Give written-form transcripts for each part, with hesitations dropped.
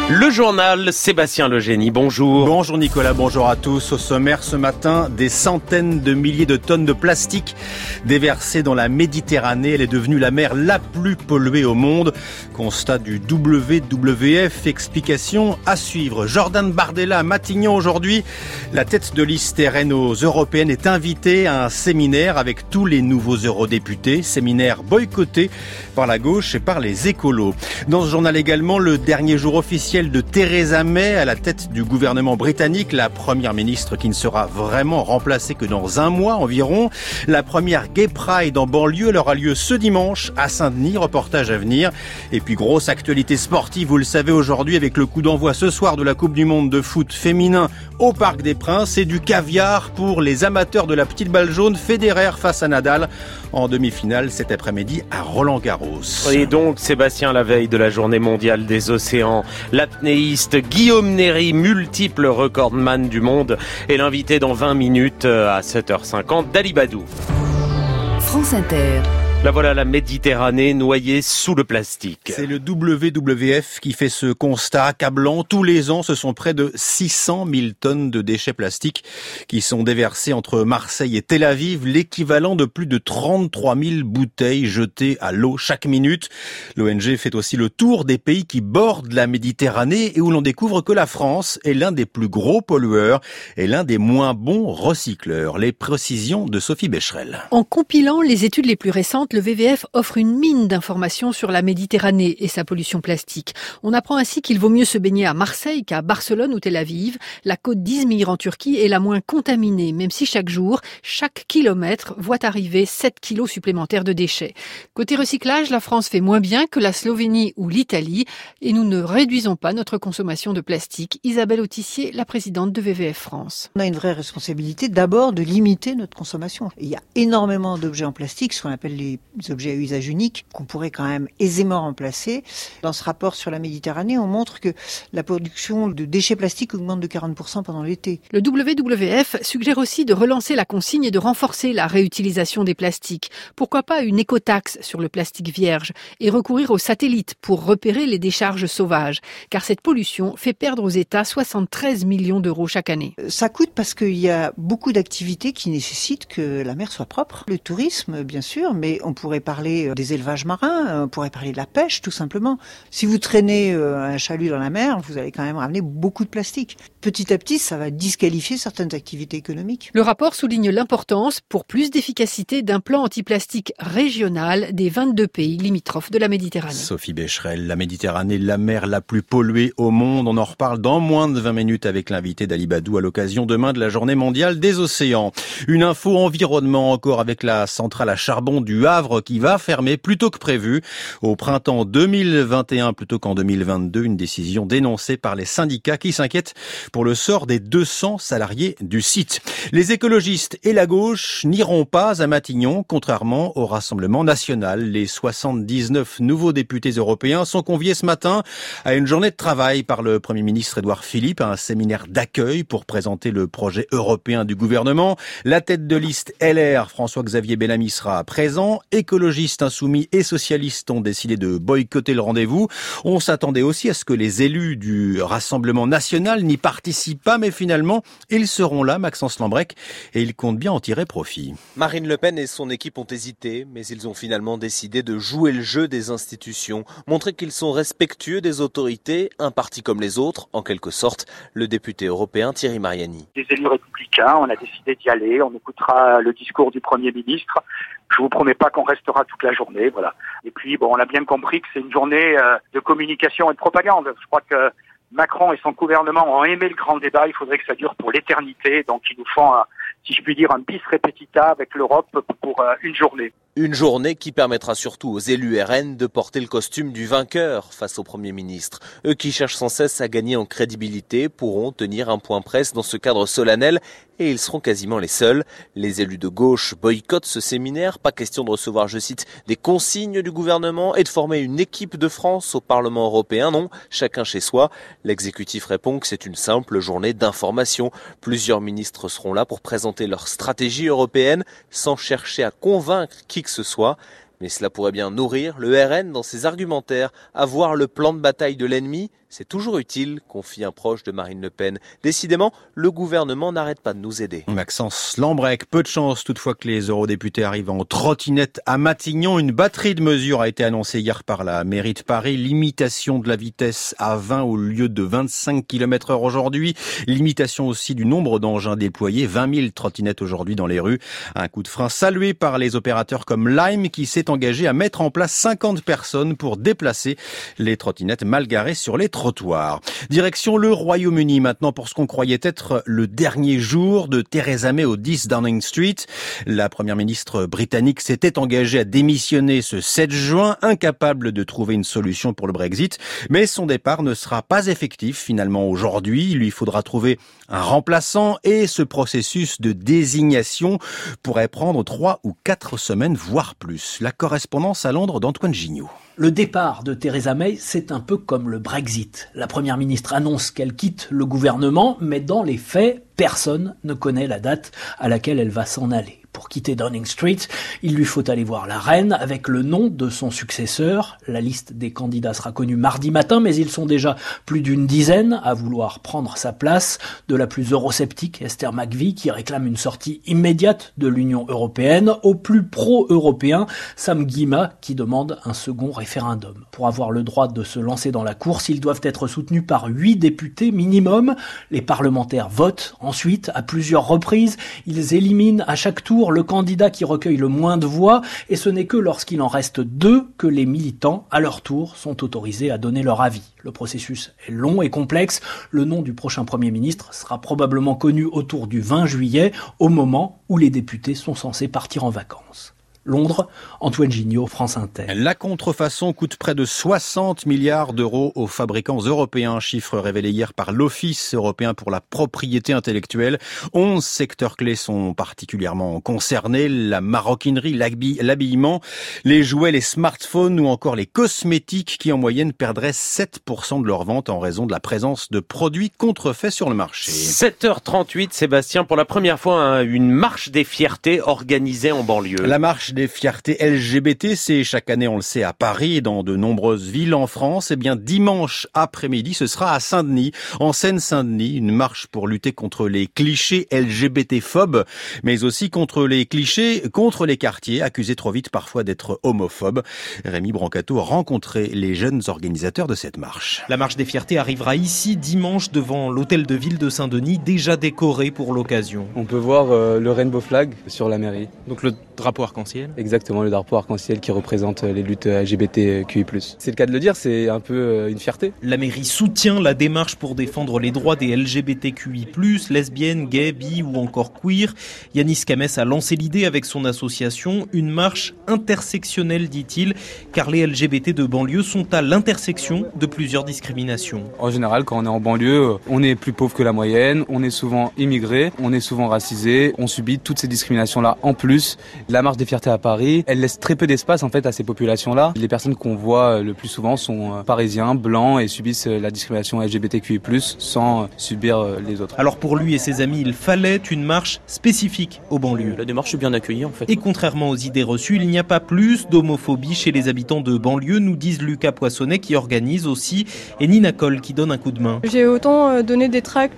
Le journal Sébastien Legénie, bonjour. Bonjour Nicolas, bonjour à tous. Au sommaire ce matin, des centaines de milliers de tonnes de plastique déversées dans la Méditerranée. Elle est devenue la mer la plus polluée au monde. Constat du WWF, explication à suivre. Jordan Bardella à Matignon aujourd'hui. La tête de liste RN aux européennes est invitée à un séminaire avec tous les nouveaux eurodéputés. Séminaire boycotté par la gauche et par les écolos. Dans ce journal également, le dernier jour officiel de Theresa May à la tête du gouvernement britannique, la première ministre qui ne sera vraiment remplacée que dans un mois environ. La première Gay Pride en banlieue, elle aura lieu ce dimanche à Saint-Denis, reportage à venir. Et puis grosse actualité sportive, vous le savez aujourd'hui avec le coup d'envoi ce soir de la Coupe du Monde de foot féminin au Parc des Princes et du caviar pour les amateurs de la petite balle jaune. Federer face à Nadal en demi-finale cet après-midi à Roland-Garros. Et donc Sébastien, la veille de la journée mondiale des océans, l'apnéiste Guillaume Néry, multiple recordman du monde, est l'invité dans 20 minutes à 7h50 d'Ali Badou. France Inter. Là voilà la Méditerranée noyée sous le plastique. C'est le WWF qui fait ce constat accablant. Tous les ans, ce sont près de 600 000 tonnes de déchets plastiques qui sont déversés entre Marseille et Tel Aviv, l'équivalent de plus de 33 000 bouteilles jetées à l'eau chaque minute. L'ONG fait aussi le tour des pays qui bordent la Méditerranée et où l'on découvre que la France est l'un des plus gros pollueurs et l'un des moins bons recycleurs. Les précisions de Sophie Becherel. En compilant les études les plus récentes, le WWF offre une mine d'informations sur la Méditerranée et sa pollution plastique. On apprend ainsi qu'il vaut mieux se baigner à Marseille qu'à Barcelone ou Tel Aviv. La côte d'Izmir en Turquie est la moins contaminée, même si chaque jour, chaque kilomètre voit arriver 7 kilos supplémentaires de déchets. Côté recyclage, la France fait moins bien que la Slovénie ou l'Italie et nous ne réduisons pas notre consommation de plastique. Isabelle Autissier, la présidente de WWF France. On a une vraie responsabilité d'abord de limiter notre consommation. Il y a énormément d'objets en plastique, ce qu'on appelle les objets à usage unique, qu'on pourrait quand même aisément remplacer. Dans ce rapport sur la Méditerranée, on montre que la production de déchets plastiques augmente de 40% pendant l'été. Le WWF suggère aussi de relancer la consigne et de renforcer la réutilisation des plastiques. Pourquoi pas une écotaxe sur le plastique vierge et recourir aux satellites pour repérer les décharges sauvages, car cette pollution fait perdre aux États 73 millions d'euros chaque année. Ça coûte parce qu'il y a beaucoup d'activités qui nécessitent que la mer soit propre. Le tourisme, bien sûr, mais on pourrait parler des élevages marins, on pourrait parler de la pêche, tout simplement. Si vous traînez un chalut dans la mer, vous allez quand même ramener beaucoup de plastique. Petit à petit, ça va disqualifier certaines activités économiques. Le rapport souligne l'importance, pour plus d'efficacité, d'un plan anti-plastique régional des 22 pays limitrophes de la Méditerranée. Sophie Becherel, la Méditerranée, la mer la plus polluée au monde. On en reparle dans moins de 20 minutes avec l'invité d'Ali Badou à l'occasion demain de la journée mondiale des océans. Une info environnement encore avec la centrale à charbon du Havre qui va fermer plus tôt que prévu au printemps 2021 plutôt qu'en 2022. Une décision dénoncée par les syndicats qui s'inquiètent pour le sort des 200 salariés du site. Les écologistes et la gauche n'iront pas à Matignon, contrairement au Rassemblement national. Les 79 nouveaux députés européens sont conviés ce matin à une journée de travail par le Premier ministre Édouard Philippe, à un séminaire d'accueil pour présenter le projet européen du gouvernement. La tête de liste LR, François-Xavier Bellamy, sera présent. Écologistes, insoumis et socialistes ont décidé de boycotter le rendez-vous. On s'attendait aussi à ce que les élus du Rassemblement national n'y participent pas, mais finalement, ils seront là, Maxence Lambrec, et ils comptent bien en tirer profit. Marine Le Pen et son équipe ont hésité, mais ils ont finalement décidé de jouer le jeu des institutions, montrer qu'ils sont respectueux des autorités, un parti comme les autres, en quelque sorte, le député européen Thierry Mariani. Des élus républicains, on a décidé d'y aller, on écoutera le discours du Premier ministre. Je vous promets pas qu'on restera toute la journée, voilà. Et puis, on a bien compris que c'est une journée de communication et de propagande. Je crois que Macron et son gouvernement ont aimé le grand débat, il faudrait que ça dure pour l'éternité. Donc, ils nous font, si je puis dire, un bis repetita avec l'Europe pour une journée. Une journée qui permettra surtout aux élus RN de porter le costume du vainqueur face au Premier ministre. Eux qui cherchent sans cesse à gagner en crédibilité pourront tenir un point presse dans ce cadre solennel et ils seront quasiment les seuls. Les élus de gauche boycottent ce séminaire. Pas question de recevoir, je cite, des consignes du gouvernement et de former une équipe de France au Parlement européen. Non, chacun chez soi. L'exécutif répond que c'est une simple journée d'information. Plusieurs ministres seront là pour présenter leur stratégie européenne sans chercher à convaincre qui que ce soit. Mais cela pourrait bien nourrir le RN dans ses argumentaires. Avoir le plan de bataille de l'ennemi, c'est toujours utile, confie un proche de Marine Le Pen. Décidément, le gouvernement n'arrête pas de nous aider. Maxence Lambrec, peu de chance toutefois que les eurodéputés arrivent en trottinette à Matignon. Une batterie de mesures a été annoncée hier par la mairie de Paris. Limitation de la vitesse à 20 au lieu de 25 km/h aujourd'hui. Limitation aussi du nombre d'engins déployés. 20 000 trottinettes aujourd'hui dans les rues. Un coup de frein salué par les opérateurs comme Lime qui s'est engagé à mettre en place 50 personnes pour déplacer les trottinettes mal garées sur les trottoirs. Direction le Royaume-Uni maintenant pour ce qu'on croyait être le dernier jour de Theresa May au 10 Downing Street. La première ministre britannique s'était engagée à démissionner ce 7 juin, incapable de trouver une solution pour le Brexit. Mais son départ ne sera pas effectif finalement aujourd'hui. Il lui faudra trouver un remplaçant et ce processus de désignation pourrait prendre 3 ou 4 semaines, voire plus. La correspondance à Londres d'Antoine Gignot. Le départ de Theresa May, c'est un peu comme le Brexit. La première ministre annonce qu'elle quitte le gouvernement, mais dans les faits, personne ne connaît la date à laquelle elle va s'en aller. Pour quitter Downing Street, il lui faut aller voir la reine avec le nom de son successeur. La liste des candidats sera connue mardi matin, mais ils sont déjà plus d'une dizaine à vouloir prendre sa place. De la plus eurosceptique, Esther McVie, qui réclame une sortie immédiate de l'Union européenne, au plus pro-européen, Sam Gyimah, qui demande un second référendum. Pour avoir le droit de se lancer dans la course, ils doivent être soutenus par 8 députés minimum. Les parlementaires votent ensuite à plusieurs reprises. Ils éliminent à chaque tour le candidat qui recueille le moins de voix, et ce n'est que lorsqu'il en reste 2 que les militants, à leur tour, sont autorisés à donner leur avis. Le processus est long et complexe. Le nom du prochain Premier ministre sera probablement connu autour du 20 juillet, au moment où les députés sont censés partir en vacances. Londres, Antoine Gignot, France Inter. La contrefaçon coûte près de 60 milliards d'euros aux fabricants européens, chiffre révélé hier par l'Office européen pour la propriété intellectuelle. 11 secteurs clés sont particulièrement concernés, la maroquinerie, l'habillement, les jouets, les smartphones ou encore les cosmétiques qui en moyenne perdraient 7% de leur vente en raison de la présence de produits contrefaits sur le marché. 7h38, Sébastien, pour la première fois, une marche des fiertés organisée en banlieue. La marche des fiertés LGBT, c'est chaque année, on le sait, à Paris et dans de nombreuses villes en France. Eh bien, dimanche après-midi, ce sera à Saint-Denis, en Seine-Saint-Denis, une marche pour lutter contre les clichés LGBT-phobes, mais aussi contre les clichés contre les quartiers, accusés trop vite parfois d'être homophobes. Rémi Brancato a rencontré les jeunes organisateurs de cette marche. La marche des fiertés arrivera ici dimanche devant l'hôtel de ville de Saint-Denis, déjà décoré pour l'occasion. On peut voir le rainbow flag sur la mairie. Donc le drapeau arc-en-ciel. Exactement, le drapeau arc-en-ciel qui représente les luttes LGBTQI+. C'est le cas de le dire, c'est un peu une fierté. La mairie soutient la démarche pour défendre les droits des LGBTQI+, lesbiennes, gays, bi ou encore queer. Yanis Kamès a lancé l'idée avec son association, une marche intersectionnelle, dit-il, car les LGBT de banlieue sont à l'intersection de plusieurs discriminations. En général, quand on est en banlieue, on est plus pauvre que la moyenne, on est souvent immigré, on est souvent racisé, on subit toutes ces discriminations-là en plus. La marche des fiertés à Paris, elle laisse très peu d'espace en fait à ces populations-là. Les personnes qu'on voit le plus souvent sont parisiens, blancs et subissent la discrimination LGBTQI+, sans subir les autres. Alors pour lui et ses amis, il fallait une marche spécifique aux banlieues. La démarche est bien accueillie en fait. Et contrairement aux idées reçues, il n'y a pas plus d'homophobie chez les habitants de banlieue, nous disent Lucas Poissonnet qui organise aussi et Nina Coll qui donne un coup de main. J'ai autant donné des tracts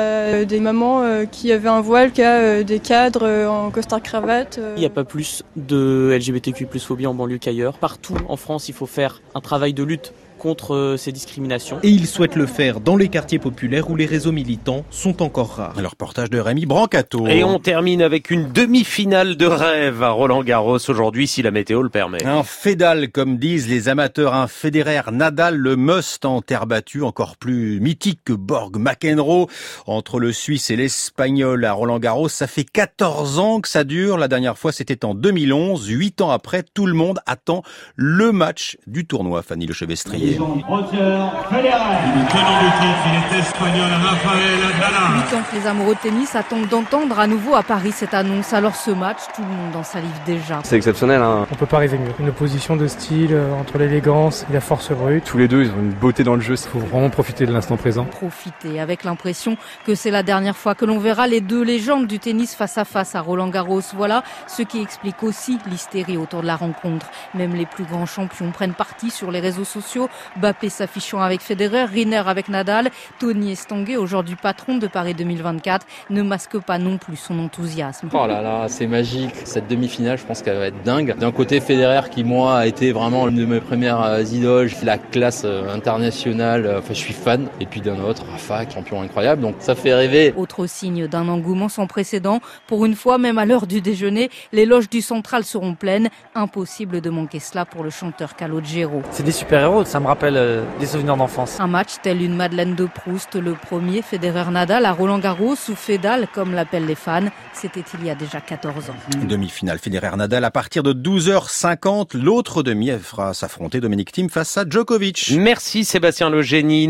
à des mamans qui avaient un voile qu'à des cadres en costard-cravate. Il n'y a pas plus de LGBTQ+ phobie en banlieue qu'ailleurs. Partout en France, il faut faire un travail de lutte contre ces discriminations. Et il souhaite le faire dans les quartiers populaires où les réseaux militants sont encore rares. Le reportage de Rémi Brancato. Et on termine avec une demi-finale de rêve à Roland-Garros aujourd'hui, si la météo le permet. Un fédal, comme disent les amateurs, un Federer, Nadal, le must en terre battue, encore plus mythique que Borg-McEnroe. Entre le Suisse et l'Espagnol à Roland-Garros, ça fait 14 ans que ça dure. La dernière fois, c'était en 2011. 8 ans après, tout le monde attend le match du tournoi, Fanny Lechevestrier. Roger Federer. Le tenant du titre, il est espagnol, Rafael Nadal. 8 ans que les amoureux de tennis attendent d'entendre à nouveau à Paris cette annonce. Alors ce match, tout le monde en salive déjà. C'est exceptionnel, hein. On peut pas rêver mieux. Une opposition de style entre l'élégance et la force brute. Tous les deux, ils ont une beauté dans le jeu. Il faut vraiment profiter de l'instant présent. Profiter avec l'impression que c'est la dernière fois que l'on verra les deux légendes du tennis face à face à Roland-Garros. Voilà ce qui explique aussi l'hystérie autour de la rencontre. Même les plus grands champions prennent parti sur les réseaux sociaux Mbappé s'affichant avec Federer, Riner avec Nadal, Tony Estanguet, aujourd'hui patron de Paris 2024, ne masque pas non plus son enthousiasme. Oh là là, c'est magique. Cette demi-finale, je pense qu'elle va être dingue. D'un côté, Federer qui, moi, a été vraiment l'une de mes premières idoles, la classe internationale, je suis fan. Et puis d'un autre, Rafa, champion incroyable, donc ça fait rêver. Autre signe d'un engouement sans précédent. Pour une fois, même à l'heure du déjeuner, les loges du Central seront pleines. Impossible de manquer cela pour le chanteur Calogero. C'est des super-héros, ça me rappelle des souvenirs d'enfance. Un match tel une Madeleine de Proust, le premier Federer-Nadal à Roland-Garros, ou Fédal, comme l'appellent les fans. C'était il y a déjà 14 ans. Demi-finale Federer-Nadal à partir de 12h50. L'autre demi, elle fera s'affronter Dominic Thiem face à Djokovic. Merci Sébastien Legénie.